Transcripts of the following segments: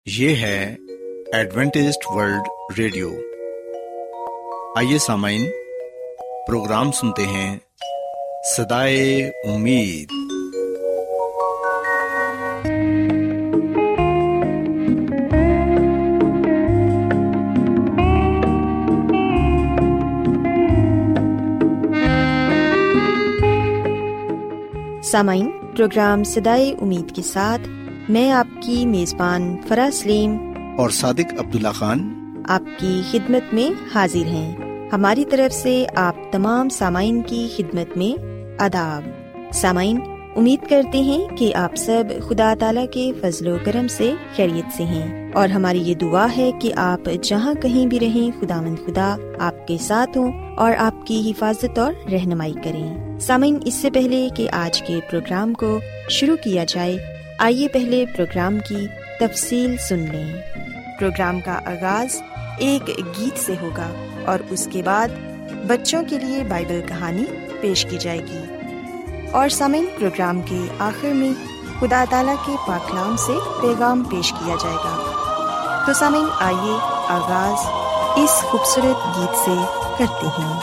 یہ ہے Adventist world radio. آئیے سامعین، پروگرام سنتے ہیں صدائے امید۔ سامعین، پروگرام صدائے امید کے ساتھ میں آپ کی میزبان فرا سلیم اور صادق عبداللہ خان آپ کی خدمت میں حاضر ہیں۔ ہماری طرف سے آپ تمام سامعین کی خدمت میں آداب۔ سامعین، امید کرتے ہیں کہ آپ سب خدا تعالیٰ کے فضل و کرم سے خیریت سے ہیں، اور ہماری یہ دعا ہے کہ آپ جہاں کہیں بھی رہیں، خداوند خدا آپ کے ساتھ ہوں اور آپ کی حفاظت اور رہنمائی کریں۔ سامعین، اس سے پہلے کہ آج کے پروگرام کو شروع کیا جائے، آئیے پہلے پروگرام کی تفصیل سن لیں۔ پروگرام کا آغاز ایک گیت سے ہوگا اور اس کے بعد بچوں کے لیے بائبل کہانی پیش کی جائے گی، اور سامعین، پروگرام کے آخر میں خدا تعالیٰ کے پاک کلام سے پیغام پیش کیا جائے گا۔ تو سامعین، آئیے آغاز اس خوبصورت گیت سے کرتے ہیں۔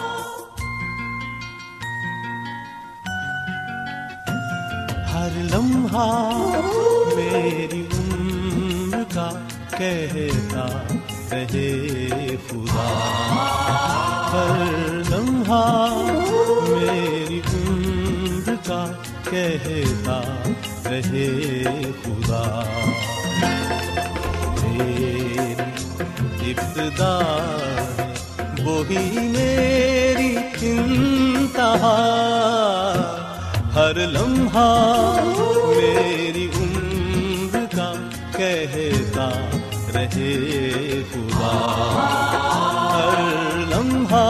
ہر لمحہ میری عمر کا کہتا رہے خدا، ہر لمحہ میری عمر کا کہتا رہے خدا، میری ابتدا وہی میری انتہا، ہر لمحہ میری عمر کا کہتا رہے خدا، ہر لمحہ۔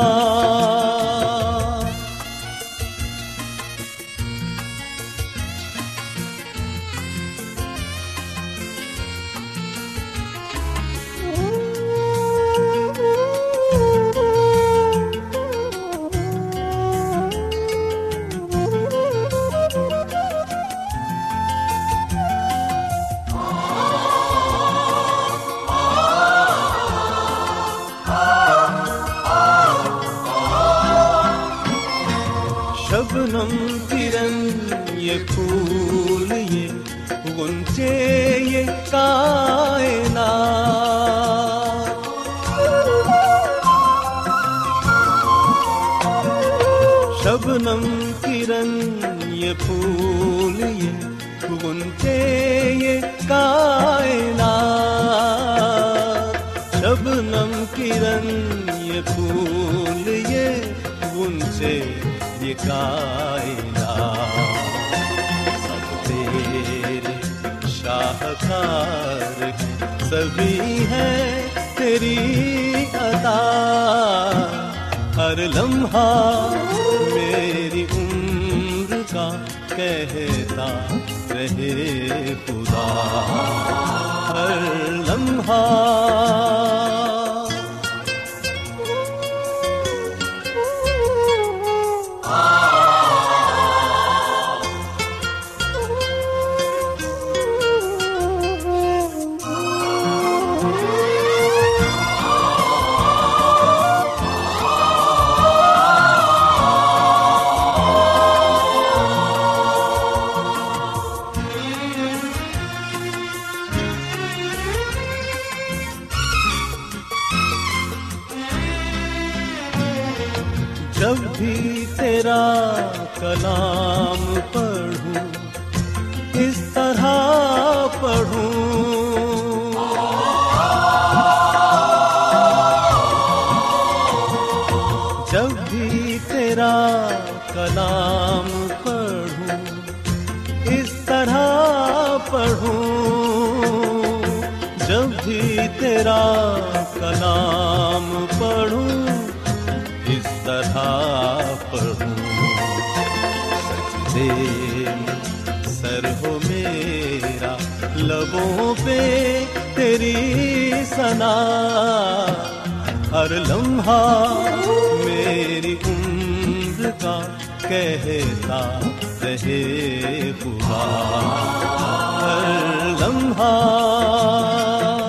شبنم کرن یہ پھول یہ غنچے یہ کائنات، شبنم کرن یہ پھول یہ غنچے یہ کائنات، شبنم کرن یہ پھول یہ غنچے یہ کائنات، سب تیرے شاہکار سبھی ہے تیری عطا، ہر لمحہ میری عمر کا کہتا رہے خدا، ہر لمحہ۔ جب بھی تیرا کلام پڑھوں اس طرح پڑھوں، جب بھی تیرا کلام پڑھوں اس طرح پڑھوں، جب بھی تیرا کلام پڑھوں اس طرح پڑھوں، سجدے میں سر ہو میرا، لبوں پہ تیری ثنا، ہر لمحہ میری عمر کا کہتا رہے خدا، ہر لمحہ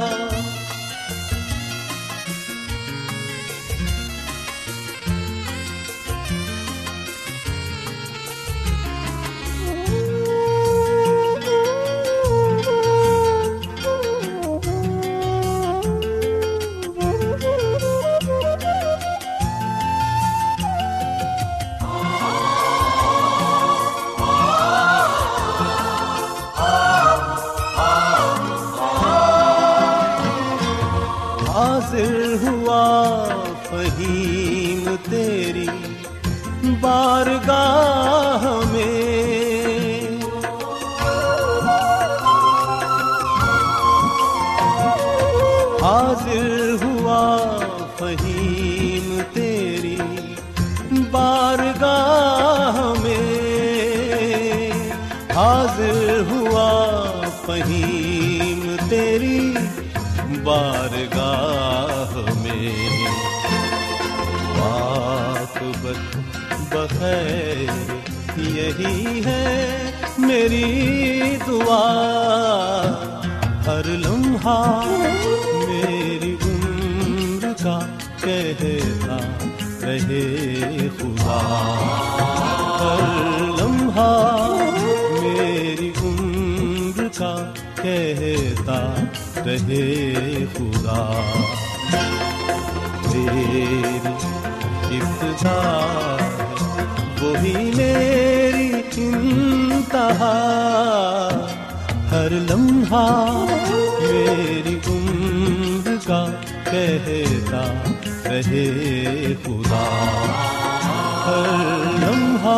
حاضر ہوا فہیم تیری بارگاہ میں، حاضر ہوا فہیم تیری بارگاہ میں، حاضر ہوا فہیم تیری بارگاہ میں، عاقبت بخیر یہی ہے میری دعا، ہر لمحہ میری عمر کا کہتا رہے خدا، ہر لمحہ میری عمر کا کہتا رہے خدا، تیری ابتدا وہی میری انتہا، ہر لمحہ میری عمر کا کہتا رہے خدا، ہر لمحہ۔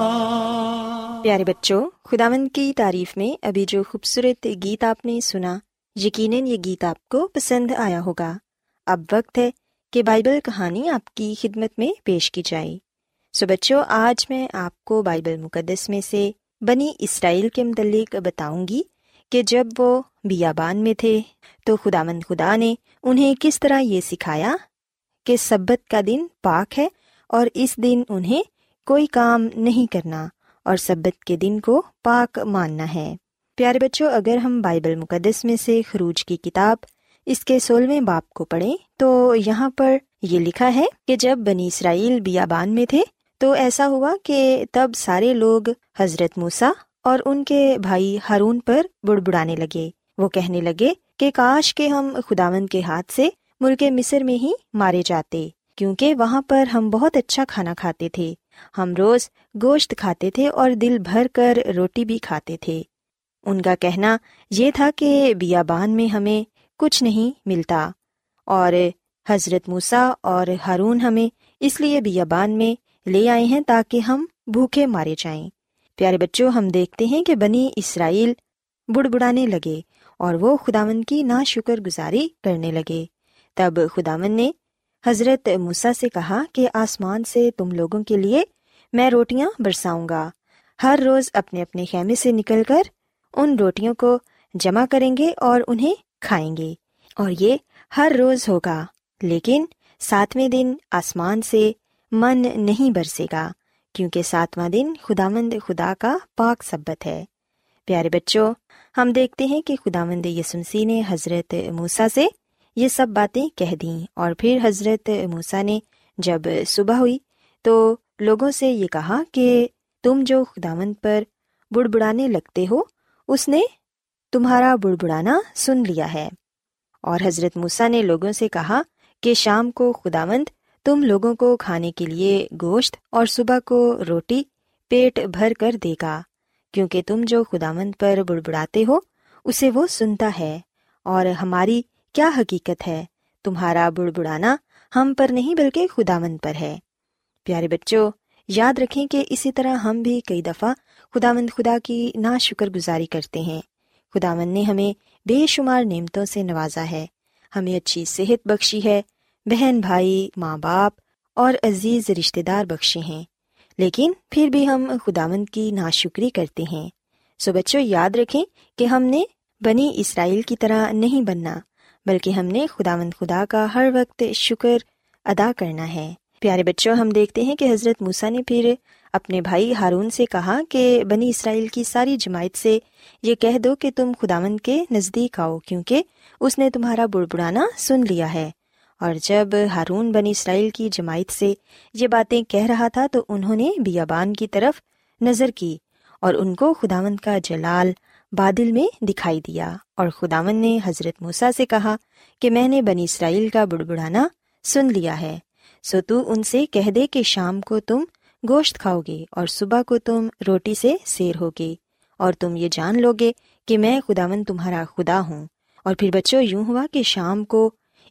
پیارے بچوں، خداوند کی تعریف میں ابھی جو خوبصورت گیت آپ نے سنا، یقیناً یہ گیت آپ کو پسند آیا ہوگا۔ اب وقت ہے کہ بائبل کہانی آپ کی خدمت میں پیش کی جائے۔ سو بچوں، آج میں آپ کو بائبل مقدس میں سے بنی اسرائیل کے متعلق بتاؤں گی کہ جب وہ بیابان میں تھے تو خداوند خدا نے انہیں کس طرح یہ سکھایا کہ سبت کا دن پاک ہے اور اس دن انہیں کوئی کام نہیں کرنا اور سبت کے دن کو پاک ماننا ہے۔ پیارے بچوں، اگر ہم بائبل مقدس میں سے خروج کی کتاب اس کے 16ویں باب کو پڑھیں تو یہاں پر یہ لکھا ہے کہ جب بنی اسرائیل بیابان میں تھے تو ایسا ہوا کہ تب سارے لوگ حضرت موسیٰ اور ان کے بھائی ہارون پر بڑبڑانے لگے۔ وہ کہنے لگے کہ کاش کہ ہم خداوند کے ہاتھ سے ملک مصر میں ہی مارے جاتے، کیونکہ وہاں پر ہم بہت اچھا کھانا کھاتے تھے، ہم روز گوشت کھاتے تھے اور دل بھر کر روٹی بھی کھاتے تھے۔ ان کا کہنا یہ تھا کہ بیابان میں ہمیں کچھ نہیں ملتا اور حضرت موسیٰ اور ہارون ہمیں اس لیے بیابان میں لے آئے ہیں تاکہ ہم بھوکے مارے جائیں۔ پیارے بچوں، ہم دیکھتے ہیں کہ بنی اسرائیل بڑبڑانے لگے اور وہ خداوند کی ناشکر گزاری کرنے لگے۔ تب خداوند نے حضرت موسیٰ سے کہا کہ آسمان سے تم لوگوں کے لیے میں روٹیاں برساؤں گا، ہر روز اپنے اپنے خیمے سے نکل کر ان روٹیوں کو جمع کریں گے اور انہیں کھائیں گے، اور یہ ہر روز ہوگا، لیکن 7ویں دن آسمان سے من نہیں برسے گا، کیونکہ 7واں دن خداوند خدا کا پاک سبت ہے۔ پیارے بچوں، ہم دیکھتے ہیں کہ خداوند یسوع مسیح نے حضرت موسیٰ سے یہ سب باتیں کہہ دیں، اور پھر حضرت موسیٰ نے جب صبح ہوئی تو لوگوں سے یہ کہا کہ تم جو خداوند پر بڑبڑانے لگتے ہو، اس نے تمہارا بڑبڑانا سن لیا ہے۔ اور حضرت موسیٰ نے لوگوں سے کہا کہ شام کو خداوند تم لوگوں کو کھانے کے لیے گوشت اور صبح کو روٹی پیٹ بھر کر دے گا، کیونکہ تم جو خداوند پر بڑبڑاتے ہو اسے وہ سنتا ہے، اور ہماری کیا حقیقت ہے، تمہارا بڑبڑانا ہم پر نہیں بلکہ خداوند پر ہے۔ پیارے بچوں، یاد رکھیں کہ اسی طرح ہم بھی کئی دفعہ خداوند خدا کی ناشکر گزاری کرتے ہیں۔ خداوند نے ہمیں بے شمار نعمتوں سے نوازا ہے، ہمیں اچھی صحت بخشی ہے، بہن بھائی، ماں باپ اور عزیز رشتہ دار بخشے ہیں، لیکن پھر بھی ہم خداوند کی ناشکری کرتے ہیں۔ سو بچوں، یاد رکھیں کہ ہم نے بنی اسرائیل کی طرح نہیں بننا، بلکہ ہم نے خداوند خدا کا ہر وقت شکر ادا کرنا ہے۔ پیارے بچوں، ہم دیکھتے ہیں کہ حضرت موسیٰ نے پھر اپنے بھائی ہارون سے کہا کہ بنی اسرائیل کی ساری جماعت سے یہ کہہ دو کہ تم خداوند کے نزدیک آؤ، کیونکہ اس نے تمہارا بڑبڑانا سن لیا ہے۔ اور جب ہارون بنی اسرائیل کی جماعت سے یہ باتیں کہہ رہا تھا تو انہوں نے بیابان کی طرف نظر کی اور ان کو خداوند کا جلال بادل میں دکھائی دیا، اور خداوند نے حضرت موسیٰ سے کہا کہ میں نے بنی اسرائیل کا بڑبڑانا سن لیا ہے، سو تو ان سے کہہ دے کہ شام کو تم گوشت کھاؤ گے اور صبح کو تم روٹی سے سیر ہوگے، اور تم یہ جان لو گے کہ میں خداوند تمہارا خدا ہوں۔ اور پھر بچوں، یوں ہوا کہ شام کو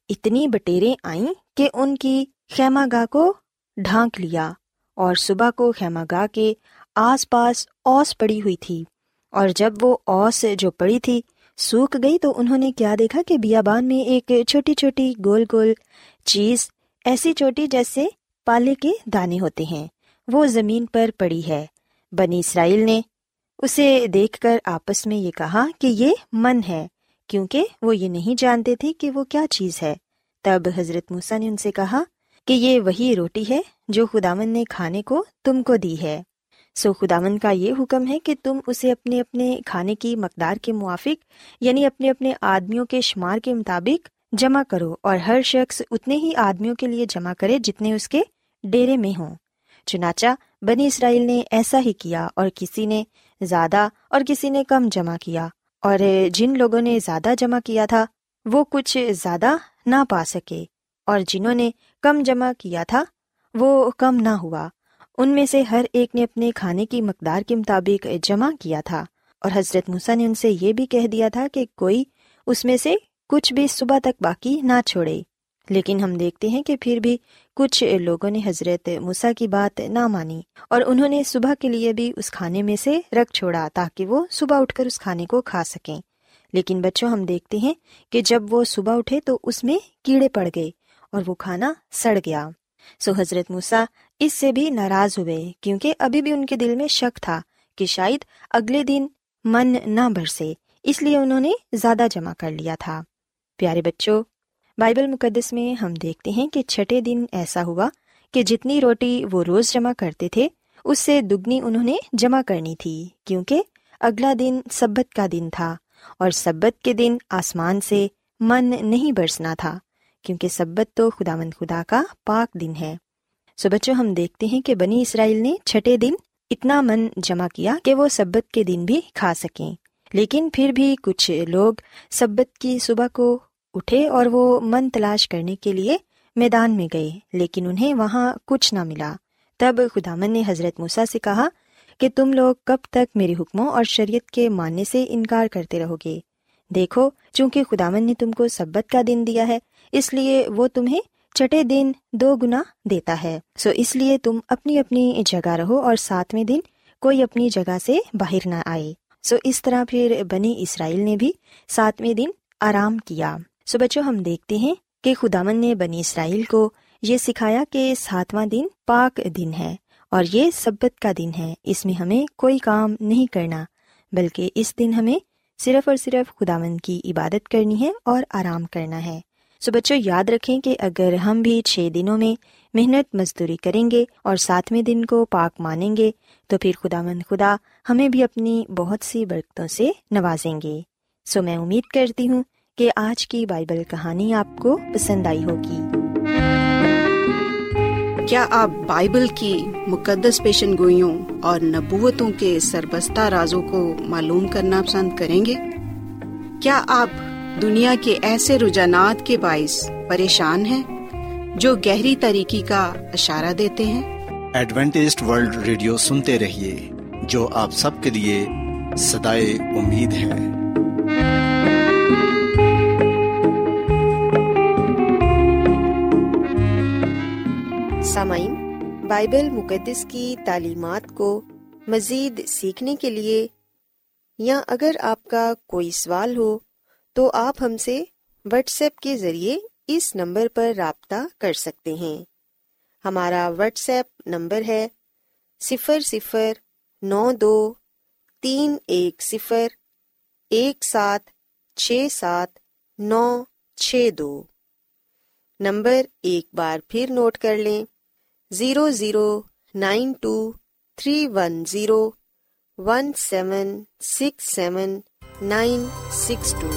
اتنی بٹیریں آئیں کہ ان کی خیمہ گاہ کو ڈھانک لیا، اور صبح کو خیمہ گاہ کے آس پاس اوس پڑی ہوئی تھی، اور جب وہ اوس جو پڑی تھی سوکھ گئی تو انہوں نے کیا دیکھا کہ بیابان میں ایک چھوٹی چھوٹی گول گول چیز، ایسی چھوٹی جیسے پالے کے دانے ہوتے ہیں، وہ زمین پر پڑی ہے۔ بنی اسرائیل نے اسے دیکھ کر آپس میں یہ کہا کہ یہ من ہے، کیونکہ وہ یہ نہیں جانتے تھے کہ وہ کیا چیز ہے۔ تب حضرت موسیٰ نے ان سے کہا کہ یہ وہی روٹی ہے جو خداوند نے کھانے کو تم کو دی ہے۔ سو خداوند کا یہ حکم ہے کہ تم اسے اپنے اپنے کھانے کی مقدار کے موافق، یعنی اپنے اپنے آدمیوں کے شمار کے مطابق جمع کرو، اور ہر شخص اتنے ہی آدمیوں کے لیے جمع کرے جتنے اس کے ڈیرے میں ہوں۔ چنانچہ بنی اسرائیل نے ایسا ہی کیا، اور کسی نے زیادہ اور کسی نے کم جمع کیا، اور جن لوگوں نے زیادہ جمع کیا تھا وہ کچھ زیادہ نہ پا سکے، اور جنہوں نے کم جمع کیا تھا وہ کم نہ ہوا۔ ان میں سے ہر ایک نے اپنے کھانے کی مقدار کے مطابق جمع کیا تھا، اور حضرت موسیٰ نے ان سے یہ بھی کہہ دیا تھا کہ کوئی اس میں سے کچھ بھی صبح تک باقی نہ چھوڑے۔ لیکن ہم دیکھتے ہیں کہ پھر بھی کچھ لوگوں نے حضرت موسیٰ کی بات نہ مانی، اور انہوں نے صبح کے لیے بھی اس کھانے میں سے رکھ چھوڑا تاکہ وہ صبح اٹھ کر اس کھانے کو کھا سکیں۔ لیکن بچوں، ہم دیکھتے ہیں کہ جب وہ صبح اٹھے تو اس میں کیڑے پڑ گئے اور وہ کھانا سڑ گیا۔ سو حضرت موسیٰ اس سے بھی ناراض ہوئے، کیونکہ ابھی بھی ان کے دل میں شک تھا کہ شاید اگلے دن من نہ برسے، اس لیے انہوں نے زیادہ جمع کر لیا تھا۔ پیارے بچوں، بائبل مقدس میں ہم دیکھتے ہیں کہ چھٹے دن ایسا ہوا کہ جتنی روٹی وہ روز جمع کرتے تھے اس سے دگنی انہوں نے جمع کرنی تھی، کیونکہ اگلا دن سبت کا دن تھا، اور سبت کے دن آسمان سے من نہیں برسنا تھا، کیونکہ سبت تو خداوند خدا کا پاک دن ہے۔ سو بچوں، ہم دیکھتے ہیں کہ بنی اسرائیل نے چھٹے دن اتنا من جمع کیا کہ وہ سبت کے دن بھی کھا سکیں، لیکن پھر بھی کچھ لوگ سبت کی صبح کو اٹھے اور وہ من تلاش کرنے کے لیے میدان میں گئے، لیکن انہیں وہاں کچھ نہ ملا۔ تب خداوند نے حضرت موسیٰ سے کہا کہ تم لوگ کب تک میرے حکموں اور شریعت کے ماننے سے انکار کرتے رہو گے؟ دیکھو، چونکہ خداوند نے تم کو سبت کا دن دیا ہے، اس لیے وہ تمہیں چھٹے دن 2 گنا دیتا ہے۔ سو اس لیے تم اپنی اپنی جگہ رہو، اور 7ویں دن کوئی اپنی جگہ سے باہر نہ آئے۔ سو اس طرح پھر بنی اسرائیل نے بھی 7ویں دن آرام کیا۔ سو بچوں، ہم دیکھتے ہیں کہ خداوند نے بنی اسرائیل کو یہ سکھایا کہ 7واں دن پاک دن ہے، اور یہ سبت کا دن ہے، اس میں ہمیں کوئی کام نہیں کرنا، بلکہ اس دن ہمیں صرف اور صرف خداوند کی عبادت کرنی ہے اور آرام کرنا ہے۔ سو بچوں، یاد رکھیں کہ اگر ہم بھی 6 دنوں میں محنت مزدوری کریں گے اور 7ویں دن کو پاک مانیں گے تو پھر خداوند خدا ہمیں بھی اپنی بہت سی برکتوں سے نوازیں گے۔ سو میں امید کرتی ہوں کہ آج کی بائبل کہانی آپ کو پسند آئی ہوگی۔ کیا آپ بائبل کی مقدس پیشن گوئیوں اور نبوتوں کے سربستہ رازوں کو معلوم کرنا پسند کریں گے؟ کیا آپ دنیا کے ایسے رجحانات کے باعث پریشان ہیں جو گہری تاریکی کا اشارہ دیتے ہیں؟ ایڈوینٹسٹ ورلڈ ریڈیو سنتے رہیے، جو آپ سب کے لیے صدائے امید ہے۔ سامعین، بائبل مقدس کی تعلیمات کو مزید سیکھنے کے لیے یا اگر آپ کا کوئی سوال ہو تو آپ ہم سے واٹس ایپ کے ذریعے اس نمبر پر رابطہ کر سکتے ہیں۔ ہمارا واٹس ایپ نمبر ہے 009231767962۔ نمبر ایک بار پھر نوٹ کر لیں، 009231767962۔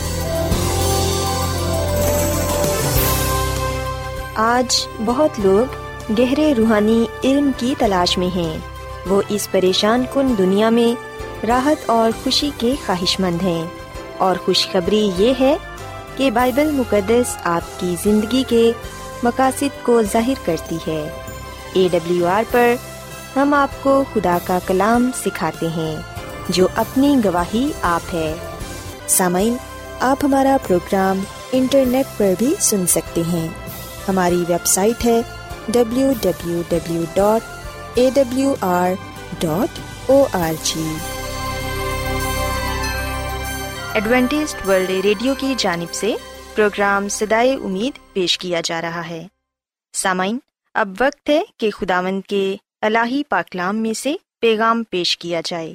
آج بہت لوگ گہرے روحانی علم کی تلاش میں ہیں۔ وہ اس پریشان کن دنیا میں راحت اور خوشی کے خواہش مند ہیں، اور خوشخبری یہ ہے کہ بائبل مقدس آپ کی زندگی کے مقاصد کو ظاہر کرتی ہے۔ AWR پر ہم آپ کو خدا کا کلام سکھاتے ہیں جو اپنی گواہی آپ ہے۔ سامعین، آپ ہمارا پروگرام انٹرنیٹ پر بھی سن سکتے ہیں۔ ہماری ویب سائٹ ہے www.awr.org۔ ایڈوینٹسٹ ورلڈ ریڈیو کی جانب سے پروگرام صدائے امید پیش کیا جا رہا ہے۔ سامعین، اب وقت ہے کہ خداوند کے الہی پاکلام میں سے پیغام پیش کیا جائے۔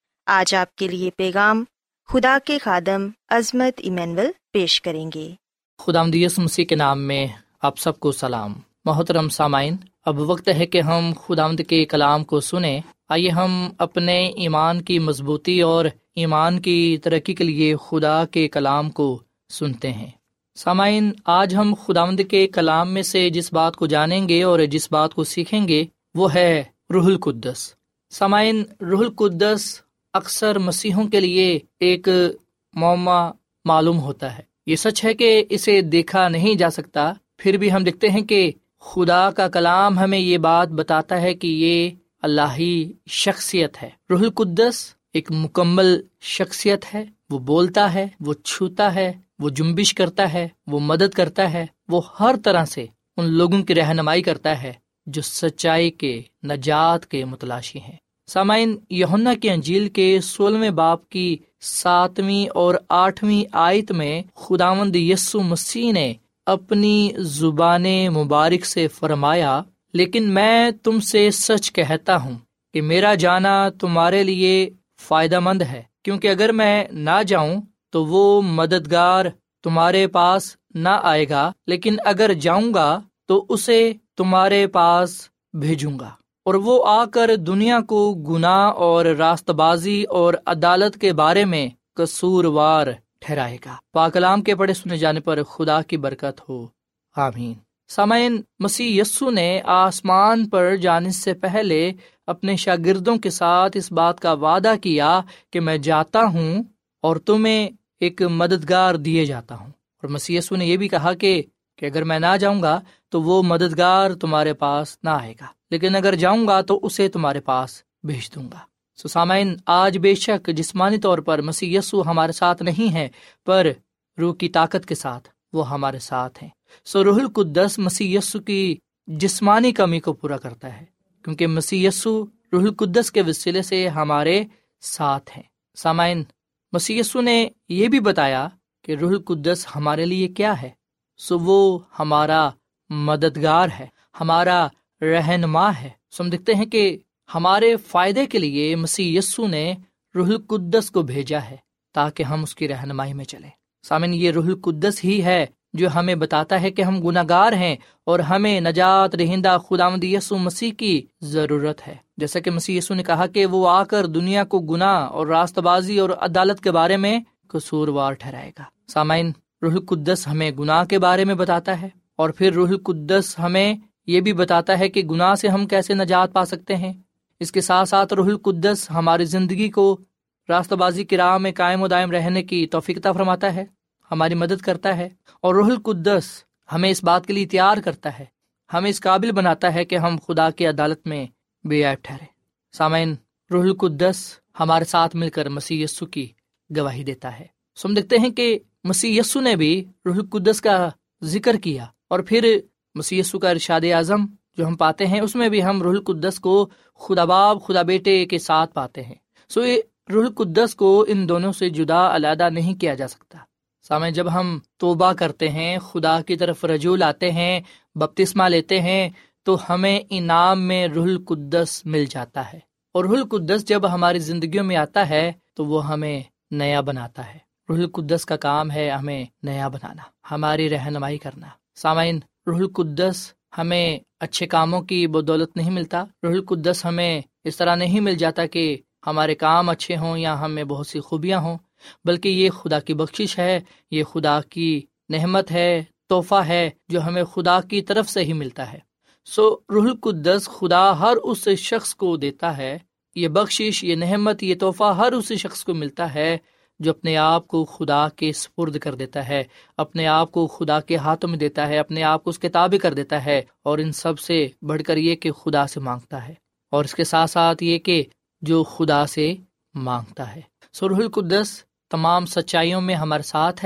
آج آپ کے لیے پیغام خدا کے خادم عظمت ایمینول پیش کریں گے۔ خداوند یسوع مسیح کے نام میں آپ سب کو سلام۔ محترم سامعین، اب وقت ہے کہ ہم خداوند کے کلام کو سنیں۔ آئیے ہم اپنے ایمان کی مضبوطی اور ایمان کی ترقی کے لیے خدا کے کلام کو سنتے ہیں۔ سامعین، آج ہم خداوند کے کلام میں سے جس بات کو جانیں گے اور جس بات کو سیکھیں گے وہ ہے روح القدس۔ سامعین، روح القدس اکثر مسیحوں کے لیے ایک معمہ معلوم ہوتا ہے۔ یہ سچ ہے کہ اسے دیکھا نہیں جا سکتا، پھر بھی ہم دیکھتے ہیں کہ خدا کا کلام ہمیں یہ بات بتاتا ہے کہ یہ الہی شخصیت ہے۔ روح القدس ایک مکمل شخصیت ہے۔ وہ بولتا ہے، وہ چھوتا ہے، وہ جنبش کرتا ہے، وہ مدد کرتا ہے، وہ ہر طرح سے ان لوگوں کی رہنمائی کرتا ہے جو سچائی کے، نجات کے متلاشی ہیں۔ سامعین، یوحنا کی انجیل کے 16ویں باب کی 7ویں اور 8ویں آیت میں خداوند یسوع مسیح نے اپنی زبان مبارک سے فرمایا، لیکن میں تم سے سچ کہتا ہوں کہ میرا جانا تمہارے لیے فائدہ مند ہے، کیونکہ اگر میں نہ جاؤں تو وہ مددگار تمہارے پاس نہ آئے گا، لیکن اگر جاؤں گا تو اسے تمہارے پاس بھیجوں گا، اور وہ آ کر دنیا کو گناہ اور راست بازی اور عدالت کے بارے میں قصوروار ٹھہرائے گا۔ پاک کلام کے پڑھے سنے جانے پر خدا کی برکت ہو، آمین۔ سامعین، مسیح یسوع نے آسمان پر جانے سے پہلے اپنے شاگردوں کے ساتھ اس بات کا وعدہ کیا کہ میں جاتا ہوں اور تمہیں ایک مددگار دیے جاتا ہوں، اور مسیح یسوع نے یہ بھی کہا کہ اگر میں نہ جاؤں گا تو وہ مددگار تمہارے پاس نہ آئے گا، لیکن اگر جاؤں گا تو اسے تمہارے پاس بھیج دوں گا۔ سامعین، آج بے شک جسمانی طور پر مسیح یسوع ہمارے ساتھ نہیں ہے، پر روح کی طاقت کے ساتھ وہ ہمارے ساتھ ہیں۔ روح القدس مسیح یسوع کی جسمانی کمی کو پورا کرتا ہے، کیونکہ مسیح یسوع روح القدس کے وسیلے سے ہمارے ساتھ ہیں۔ سامعین، مسیح یسوع نے یہ بھی بتایا کہ روح القدس ہمارے لیے کیا ہے۔ وہ ہمارا مددگار ہے، ہمارا رہنما ہے۔ ہم دیکھتے ہیں کہ ہمارے فائدے کے لیے مسیح یسوع نے روح القدس کو بھیجا ہے تاکہ ہم اس کی رہنمائی میں چلیں۔ سامعین، یہ روح القدس ہی ہے جو ہمیں بتاتا ہے کہ ہم گناہگار ہیں اور ہمیں نجات دہندہ خداوند یسوع مسیح کی ضرورت ہے۔ جیسا کہ مسیح یسوع نے کہا کہ وہ آ کر دنیا کو گناہ اور راست بازی اور عدالت کے بارے میں قصوروار ٹھہرائے گا۔ سامعین، روح القدس ہمیں گناہ کے بارے میں بتاتا ہے، اور پھر روح القدس ہمیں یہ بھی بتاتا ہے کہ گناہ سے ہم کیسے نجات پا سکتے ہیں۔ اس کے ساتھ ساتھ روح القدس ہماری زندگی کو راستہ بازی کی راہ میں قائم و دائم رہنے کی توفیق عطا فرماتا ہے، ہماری مدد کرتا ہے، اور روح القدس ہمیں اس بات کے لیے تیار کرتا ہے، ہمیں اس قابل بناتا ہے کہ ہم خدا کی عدالت میں بے عیب ٹھہریں۔ سامعین، روح القدس ہمارے ساتھ مل کر مسیح یسوع کی گواہی دیتا ہے۔ ہم دیکھتے ہیں کہ مسیح یسوع نے بھی روح القدس کا ذکر کیا، اور پھر مسیح یسوع کا ارشاد اعظم جو ہم پاتے ہیں اس میں بھی ہم روح القدس کو خدا باپ خدا بیٹے کے ساتھ پاتے ہیں۔ یہ روح القدس کو ان دونوں سے جدا علیحدہ نہیں کیا جا سکتا۔ سامنے، جب ہم توبہ کرتے ہیں، خدا کی طرف رجوع لاتے ہیں، بپتسمہ لیتے ہیں، تو ہمیں انعام میں روح القدس مل جاتا ہے، اور روح القدس جب ہماری زندگیوں میں آتا ہے تو وہ ہمیں نیا بناتا ہے۔ روح القدس کا کام ہے ہمیں نیا بنانا، ہماری رہنمائی کرنا۔ سامعین، روح القدس ہمیں اچھے کاموں کی بدولت نہیں ملتا۔ روح القدس ہمیں اس طرح نہیں مل جاتا کہ ہمارے کام اچھے ہوں یا ہم میں بہت سی خوبیاں ہوں، بلکہ یہ خدا کی بخشش ہے، یہ خدا کی نعمت ہے، تحفہ ہے جو ہمیں خدا کی طرف سے ہی ملتا ہے۔ روح القدس خدا ہر اس شخص کو دیتا ہے، یہ بخشش، یہ نعمت، یہ تحفہ ہر اس شخص کو ملتا ہے جو اپنے آپ کو خدا کے سپرد کر دیتا ہے، اپنے آپ کو خدا کے ہاتھوں میں دیتا ہے، اپنے آپ کو اس کے تابع کر دیتا ہے، اور ان سب سے بڑھ کر یہ کہ خدا سے مانگتا ہے، اور اس کے ساتھ ساتھ یہ کہ جو خدا سے مانگتا ہے۔ روح القدس تمام سچائیوں میں ہمارے ساتھ ہے،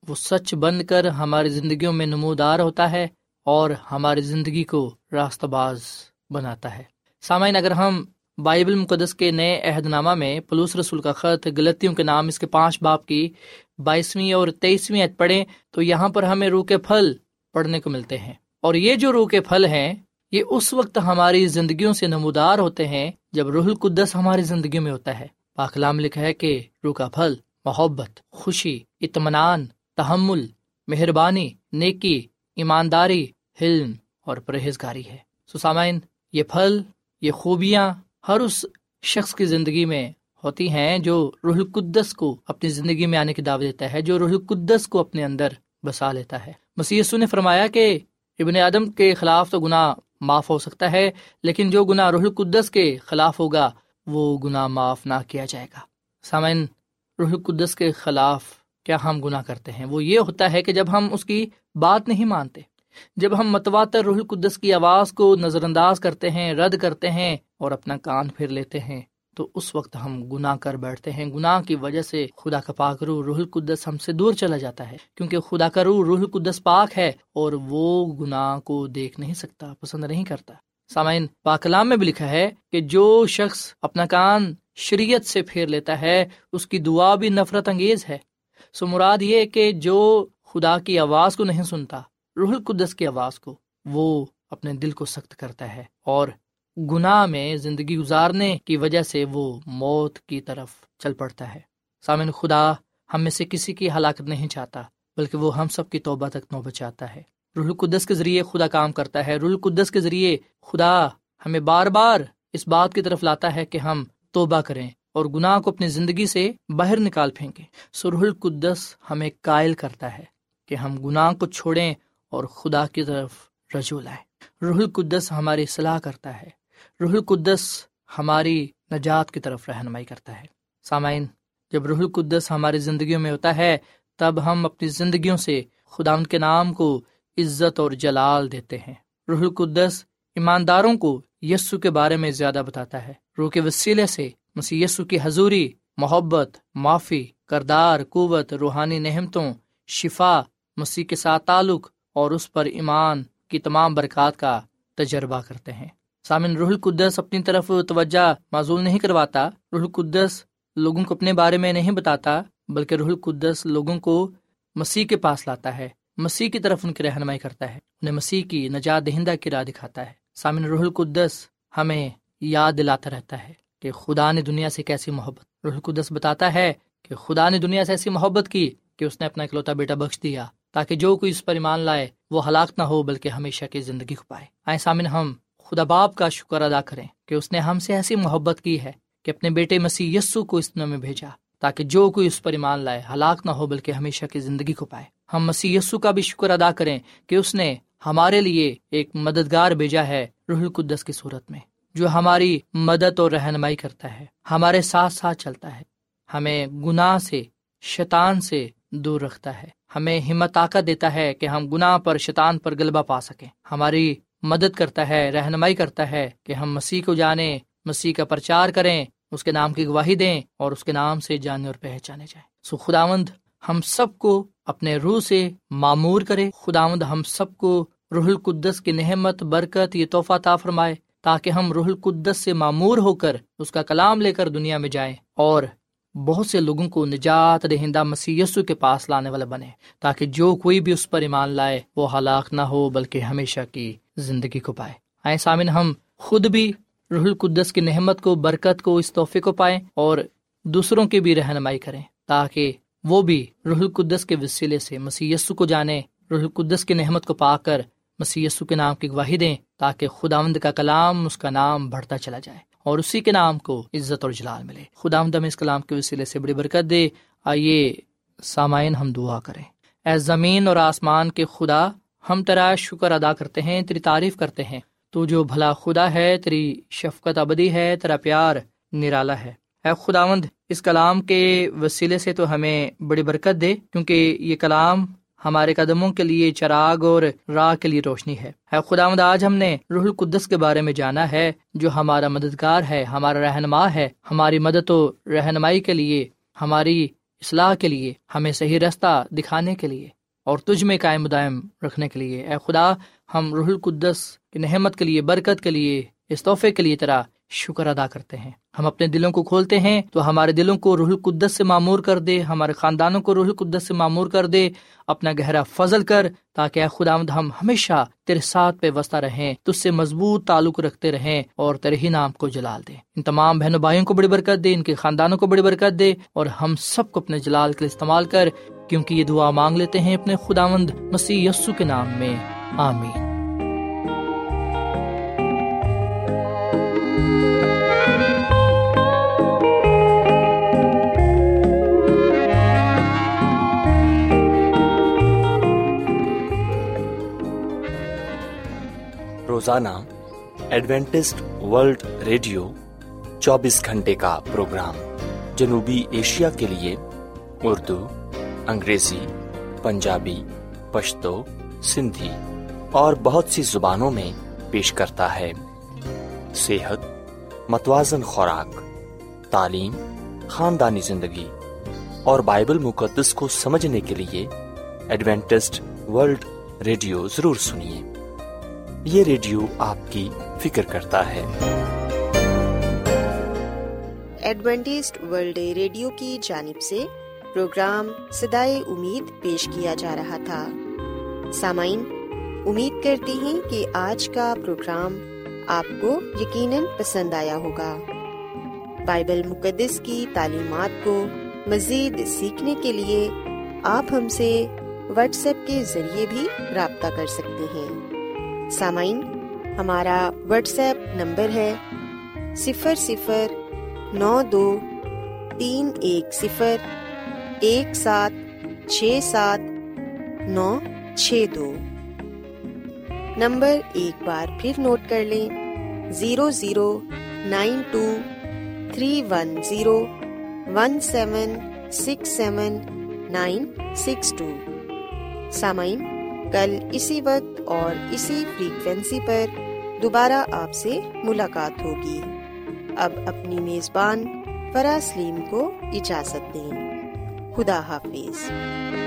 وہ سچ بن کر ہماری زندگیوں میں نمودار ہوتا ہے اور ہماری زندگی کو راستہ باز بناتا ہے۔ سامعین، اگر ہم بائبل مقدس کے نئے عہد نامہ میں پولس رسول کا خط غلطیوں کے نام اس کے 5 باب کی 22ویں اور 23ویں آیت پڑھیں تو یہاں پر ہمیں روح کے پھل پڑھنے کو ملتے ہیں، اور یہ جو روح کے پھل ہیں یہ اس وقت ہماری زندگیوں سے نمودار ہوتے ہیں جب روح القدس ہماری زندگی میں ہوتا ہے۔ پاک کلام لکھا ہے کہ روح کا پھل محبت، خوشی، اطمینان، تحمل، مہربانی، نیکی، ایمانداری، حلم اور پرہیزگاری ہے۔ سامعین، یہ پھل، یہ خوبیاں ہر اس شخص کی زندگی میں ہوتی ہیں جو روح القدس کو اپنی زندگی میں آنے کی دعوت دیتا ہے، جو روح القدس کو اپنے اندر بسا لیتا ہے۔ مسیح یسوع نے فرمایا کہ ابن آدم کے خلاف تو گناہ معاف ہو سکتا ہے، لیکن جو گناہ روح القدس کے خلاف ہوگا وہ گناہ معاف نہ کیا جائے گا۔ سامعین، روح القدس کے خلاف کیا ہم گناہ کرتے ہیں؟ وہ یہ ہوتا ہے کہ جب ہم اس کی بات نہیں مانتے، جب ہم متواتر روح القدس کی آواز کو نظر انداز کرتے ہیں، رد کرتے ہیں اور اپنا کان پھیر لیتے ہیں، تو اس وقت ہم گناہ کر بیٹھتے ہیں۔ گناہ کی وجہ سے خدا کا پاک روح القدس ہم سے دور چلا جاتا ہے، کیونکہ خدا کا روح القدس پاک ہے اور وہ گناہ کو دیکھ نہیں سکتا، پسند نہیں کرتا۔ سامعین، پاک کلام میں بھی لکھا ہے کہ جو شخص اپنا کان شریعت سے پھیر لیتا ہے اس کی دعا بھی نفرت انگیز ہے۔ مراد یہ کہ جو خدا کی آواز کو نہیں سنتا، روح القدس کی آواز کو، وہ اپنے دل کو سخت کرتا ہے اور گناہ میں زندگی گزارنے کی وجہ سے وہ موت کی طرف چل پڑتا ہے۔ سامعین، خدا ہم میں سے کسی کی ہلاکت نہیں چاہتا، بلکہ وہ ہم سب کی توبہ تک نوبت چاہتا ہے۔ روح القدس کے ذریعے خدا کام کرتا ہے۔ روح القدس کے ذریعے خدا ہمیں بار بار اس بات کی طرف لاتا ہے کہ ہم توبہ کریں اور گناہ کو اپنی زندگی سے باہر نکال پھینکیں۔ روح القدس ہمیں قائل کرتا ہے کہ ہم گناہ کو چھوڑیں اور خدا کی طرف رجوع لائیں۔ روح القدس ہماری اصلاح کرتا ہے۔ روح القدس ہماری نجات کی طرف رہنمائی کرتا ہے۔ سامعین، جب روح القدس ہماری زندگیوں میں ہوتا ہے تب ہم اپنی زندگیوں سے خداوند کے نام کو عزت اور جلال دیتے ہیں۔ روح القدس ایمانداروں کو یسوع کے بارے میں زیادہ بتاتا ہے۔ روح کے وسیلے سے مسیح یسوع کی حضوری، محبت، معافی، کردار، قوت، روحانی نعمتوں، شفا، مسیح کے ساتھ تعلق اور اس پر ایمان کی تمام برکات کا تجربہ کرتے ہیں۔ سامن، روح القدس اپنی طرف توجہ معزول نہیں کرواتا۔ روح القدس لوگوں کو اپنے بارے میں نہیں بتاتا، بلکہ روح القدس لوگوں کو مسیح کے پاس لاتا ہے، مسیح کی طرف ان کی رہنمائی کرتا ہے، انہیں مسیح کی نجات دہندہ کی راہ دکھاتا ہے۔ سامن، روح القدس ہمیں یاد دلاتا رہتا ہے کہ خدا نے دنیا سے کیسی محبت، روح القدس بتاتا ہے کہ خدا نے دنیا سے ایسی محبت کی کہ اس نے اپنا اکلوتا بیٹا بخش دیا تاکہ جو کوئی اس پر ایمان لائے وہ ہلاک نہ ہو بلکہ ہمیشہ کی زندگی کو پائے۔ آئے سامن، ہم خدا باپ کا شکر ادا کریں کہ اس نے ہم سے ایسی محبت کی ہے کہ اپنے بیٹے مسیح یسوع کو اس دنیا میں بھیجا تاکہ جو کوئی اس پر ایمان لائے ہلاک نہ ہو بلکہ ہمیشہ کی زندگی کو پائے۔ ہم مسیح یسوع کا بھی شکر ادا کریں کہ اس نے ہمارے لیے ایک مددگار بھیجا ہے روح القدس کی صورت میں، جو ہماری مدد اور رہنمائی کرتا ہے، ہمارے ساتھ ساتھ چلتا ہے، ہمیں گناہ سے، شیطان سے دور رکھتا ہے، ہمیں ہمت طاقت دیتا ہے کہ ہم گناہ پر، شیطان پر غلبہ پا سکیں، ہماری مدد کرتا ہے، رہنمائی کرتا ہے کہ ہم مسیح کو جانیں، مسیح کا پرچار کریں، اس کے نام کی گواہی دیں اور اس کے نام سے جانے اور پہچانے جائیں۔ خداوند ہم سب کو اپنے روح سے معمور کرے۔ خداوند ہم سب کو روح القدس کی نعمت، برکت، یہ تحفہ عطا فرمائے تاکہ ہم روح القدس سے معمور ہو کر اس کا کلام لے کر دنیا میں جائیں اور بہت سے لوگوں کو نجات دہندہ مسیح یسوع کے پاس لانے والا بنے، تاکہ جو کوئی بھی اس پر ایمان لائے وہ ہلاک نہ ہو بلکہ ہمیشہ کی زندگی کو پائے۔ آئے سامن، ہم خود بھی روح القدس کی نعمت کو، برکت کو، اس تحفے کو پائیں اور دوسروں کی بھی رہنمائی کریں تاکہ وہ بھی روح القدس کے وسیلے سے مسیح یسوع کو جانیں، روح القدس کی نعمت کو پا کر مسیح یسوع کے نام کی گواہی دیں تاکہ خداوند کا کلام، اس کا نام بڑھتا چلا جائے اور اسی کے نام کو عزت اور جلال ملے۔ خداوند ہمیں اس کلام کے وسیلے سے بڑی برکت دے۔ آئیے سامعین، ہم دعا کریں۔ اے زمین اور آسمان کے خدا، ہم تیرا شکر ادا کرتے ہیں، تیری تعریف کرتے ہیں۔ تو جو بھلا خدا ہے، تیری شفقت ابدی ہے، تیرا پیار نرالا ہے۔ اے خداوند، اس کلام کے وسیلے سے تو ہمیں بڑی برکت دے، کیونکہ یہ کلام ہمارے قدموں کے لیے چراغ اور راہ کے لیے روشنی ہے۔ اے خداوند، آج ہم نے روح القدس کے بارے میں جانا ہے، جو ہمارا مددگار ہے، ہمارا رہنما ہے، ہماری مدد و رہنمائی کے لیے، ہماری اصلاح کے لیے، ہمیں صحیح راستہ دکھانے کے لیے اور تجھ میں قائم دائم رکھنے کے لیے۔ اے خدا، ہم روح القدس کی نعمت کے لیے، برکت کے لیے، اس تحفے کے لیے تیرا شکر ادا کرتے ہیں۔ ہم اپنے دلوں کو کھولتے ہیں تو ہمارے دلوں کو روح القدس سے معمور کر دے، ہمارے خاندانوں کو روح القدس سے معمور کر دے، اپنا گہرا فضل کر، تاکہ اے خداوند ہم ہمیشہ تیرے ساتھ پیوستہ رہیں، تجھ سے مضبوط تعلق رکھتے رہیں اور تیرے ہی نام کو جلال دیں۔ ان تمام بہنوں بھائیوں کو بڑی برکت دے، ان کے خاندانوں کو بڑی برکت دے، اور ہم سب کو اپنے جلال کے لیے استعمال کر، کیونکہ یہ دعا مانگ لیتے ہیں اپنے خداوند مسیح یسوع کے نام میں، آمین۔ روزانہ ایڈوینٹسٹ ورلڈ ریڈیو 24 گھنٹے کا پروگرام جنوبی ایشیا کے لیے اردو، انگریزی، پنجابی، پشتو، سندھی اور بہت سی زبانوں میں پیش کرتا ہے۔ صحت، متوازن خوراک، تعلیم، خاندانی زندگی اور بائبل مقدس کو سمجھنے کے لیے ایڈوینٹسٹ ورلڈ ریڈیو ضرور سنیے۔ یہ ریڈیو آپ کی فکر کرتا ہے۔ ایڈوینٹسٹ ورلڈ ریڈیو کی جانب سے پروگرام صدائے امید پیش کیا جا رہا تھا۔ سامعین، امید کرتے ہیں کہ آج کا پروگرام آپ کو یقیناً پسند آیا ہوگا۔ بائبل مقدس کی تعلیمات کو مزید سیکھنے کے لیے آپ ہم سے واٹس ایپ کے ذریعے بھی رابطہ کر سکتے ہیں۔ سامعین، ہمارا واٹس ایپ نمبر ہے 00923171767962۔ نمبر ایک بار پھر نوٹ کر لیں، 009231767962۔ سامعین، کل اسی وقت اور اسی فریکوینسی پر دوبارہ آپ سے ملاقات ہوگی۔ اب اپنی میزبان فرا سلیم کو اجازت دیں۔ خدا حافظ۔